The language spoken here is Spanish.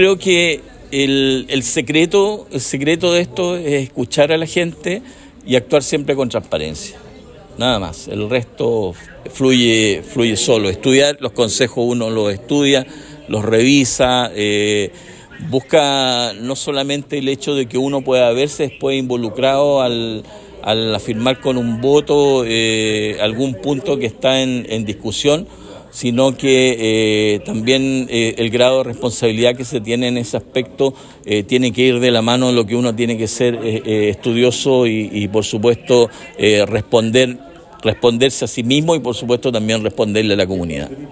Creo que el secreto de esto es escuchar a la gente y actuar siempre con transparencia. Nada más, el resto fluye solo. Estudiar los consejos uno los estudia, los revisa, busca no solamente el hecho de que uno pueda verse después involucrado al afirmar con un voto algún punto que está en discusión, sino que también el grado de responsabilidad que se tiene en ese aspecto tiene que ir de la mano de lo que uno tiene que ser estudioso y por supuesto responderse a sí mismo y por supuesto también responderle a la comunidad.